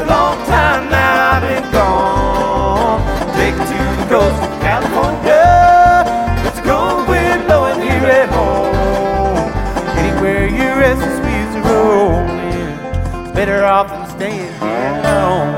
a long time now I've been gone. Take it to the coast of California. Let's go wind blowing here at home. Anywhere your restless wheels are rolling, it's better off than staying here alone.